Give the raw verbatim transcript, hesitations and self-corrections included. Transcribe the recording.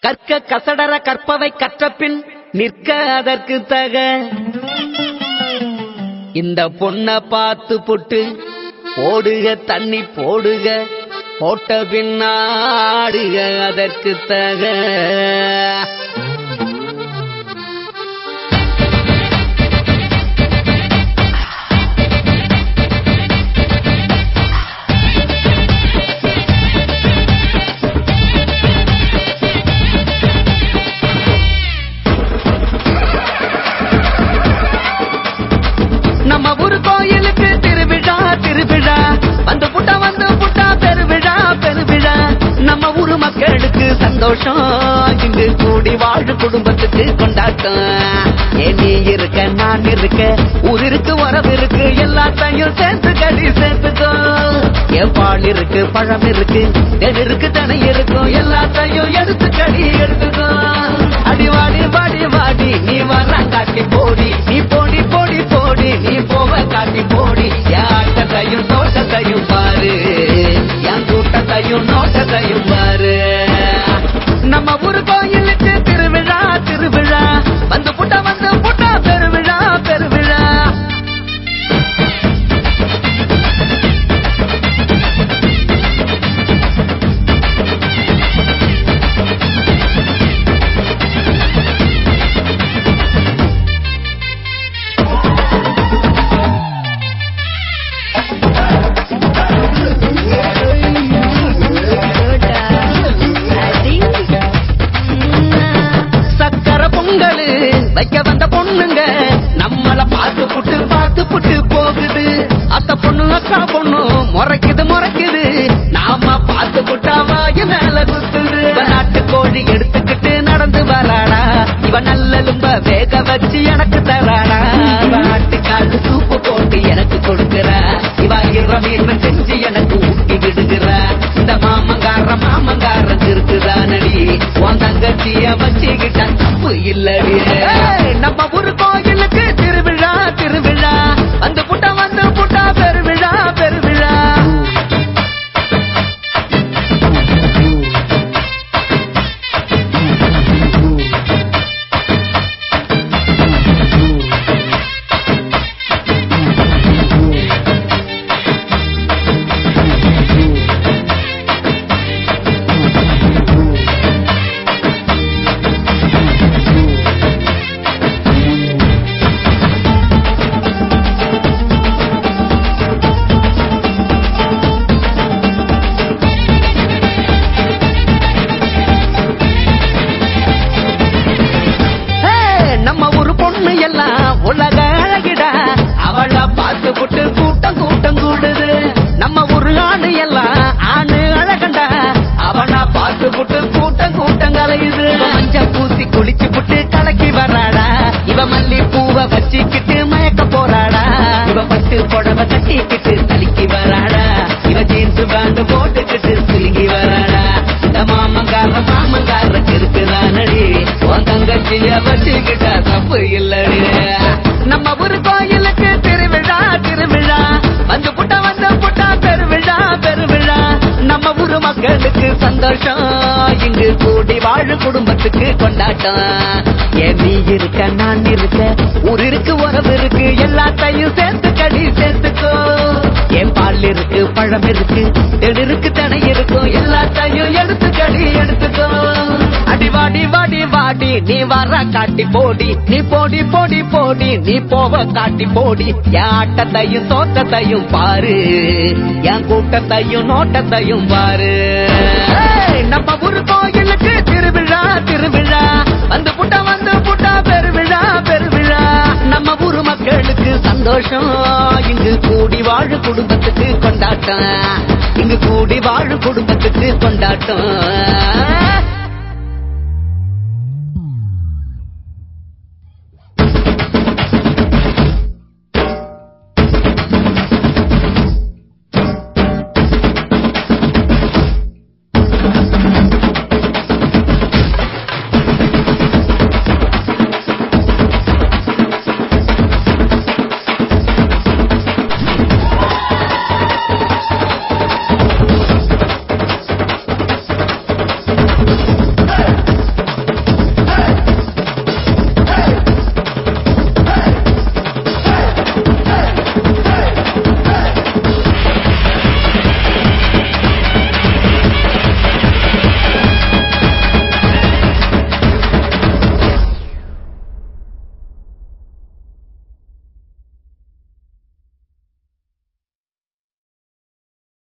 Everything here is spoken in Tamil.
கற்க கசடர கற்பவை கற்றபின் நிற்க அதற்கு தக. இந்த பொண்ண பார்த்து புட்டு போடுக தண்ணி போடுக, போட்ட பின்னாடுக அதற்கு தக. நம்ம ஊரு கோயிலுக்கு திருவிழா திருவிழா, வந்து புட்டா வந்து புட்டா பெருவிழா பெருவிழா. நம்ம ஊரு மக்களுக்கு சந்தோஷம், இங்கு கூடி வாழு குடும்பத்துக்கு கொண்டாட்டம். ஏன் நீ இருக்க நான் இருக்க, ஊர் இருக்கு உறவு இருக்கு, எல்லாத்தையும் சேர்த்து கடி சேர்த்துக்கோ. என் பால் இருக்கு பழம் இருக்கு தென் இருக்கு தனை இருக்கும், எல்லாத்தையும் எடுத்து கடி எடுத்துக்கோ. அடி வாடி வாடி வாடி நீ வர காட்டி போடி, நீ போடி போடி போடி நீ போவ காட்டி போடி. என் ஆட்டத்தையும் தோட்டத்தையும் பாரு, என் கூட்டத்தையும் நோட்டத்தையும் பாரு. நம்ம ஊரு கோயிலுக்கு திருவிழா திருவிழா, வந்து புட்டா வந்து புட்டா பெருவிழா பெருவிழா. வைக்க வந்த பொண்ணுங்க நம்மள பார்த்து புட்டு பார்த்து புட்டு போகுது. அத்த பொண்ணு அக்கா பொண்ணு முறைக்குது முறைக்குது, நாம பார்த்து புட்டா வாய மேல குத்துது. நாட்டு கோழி எடுத்துக்கிட்டு நடந்து வராடா, இவன் நல்லலும்ப வேக வச்சு எனக்கு தராடா. நாட்டுக்காடு சூப்பு போட்டு எனக்கு கொடுக்குறா, இவ இரமீன் செஞ்சு எனக்கு ஊட்டி விடுகிற. இந்த மாமங்கார மாமங்கார இருக்குதா நடி, உன் தங்கச்சிய வச்சுக்கிட்ட தப்பு இல்லடி. நம்ம ஊரு கோயிலுக்கு திருவிழா திருவிழா, வந்து புட்டா வந்து புட்டா பெருவிழா பெருவிழா. நம்ம ஒரு பொண்ணு எல்லாம் உலக அழகிடா, அவள பார்த்து புட்டு கூட்டம் கூட்டம் கூடுது. நம்ம ஒரு ஆணு எல்லாம் ஆணு அழகண்டா, அவனா பார்த்து புட்டு கூட்டம் கூட்டம் கலையுது. மஞ்ச பூசி குளிச்சு புட்டு கலக்கி வராடா, இவ மல்லி பூவை வச்சுக்கிட்டு மயக்க போறாடா. இவ பட்டு புடவை கட்டிக்கிட்டு தலிக்கி வராடா, இவ ஜீன்ஸ் பேண்ட் போட்டுக்கிட்டு சிலுங்கி வராடா. இந்த மாமங்கார மாமங்காரக்கு இருக்குதானடி, உன் தங்கச்சிய வச்சுக்கிட்ட தப்பு இல்லடி. நம்ம ஊரு கோயிலுக்கு திருவிழா திருவிழா, வந்து புட்டா வந்து புட்டா பெருவிழா பெருவிழா. நம்ம ஊரு மக்களுக்கு சந்தோஷம், இங்கு கூடி வாழு குடும்பத்துக்கு கொண்டாட்டம். ஏன் நீ இருக்க நான் இருக்க, ஊர் இருக்கு உறவு இருக்கு, எல்லாத்தையும் சேர்த்து கடி சேர்த்துக்கோ. என் பால் இருக்கு பழம் இருக்கு தென் இருக்கு தனை இருக்கும், எல்லாத்தையும் எடுத்து கடி எடுத்துக்கோ. அடி வாடி வாடி வாடி நீ வர காட்டி போடி, நீ போடி போடி போடி நீ போவ காட்டி போடி. என் ஆட்டத்தையும் தோட்டத்தையும் பாரு, என் கூட்டத்தையும் நோட்டத்தையும் பாரு. நம்ம ஊரு கோயிலுக்கு திருவிழா திருவிழா, வந்து புட்டா வந்து புட்டா பெருவிழா பெருவிழா. நம்ம ஊரு மக்களுக்கு சந்தோஷம், இங்கு கூடி வாழு குடும்பத்துக்கு கொண்டாட்டம். இங்கு கூடி வாழு குடும்பத்துக்கு கொண்டாட்டம்.